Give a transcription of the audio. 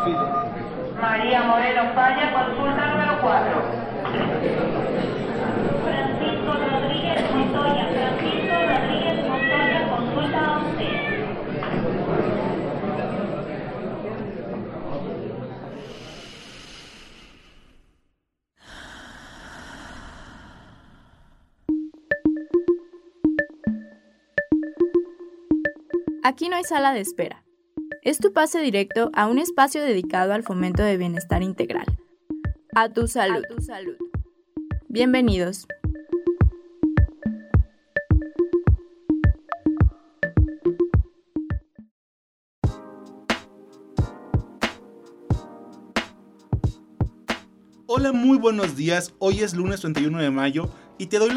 María Moreno Falla, consulta número 4. Francisco Rodríguez Montoya, consulta 11. Aquí no hay sala de espera. Es tu pase directo a un espacio dedicado al fomento de bienestar integral. A tu salud. Bienvenidos. Hola, muy buenos días. Hoy es lunes 31 de mayo y te doy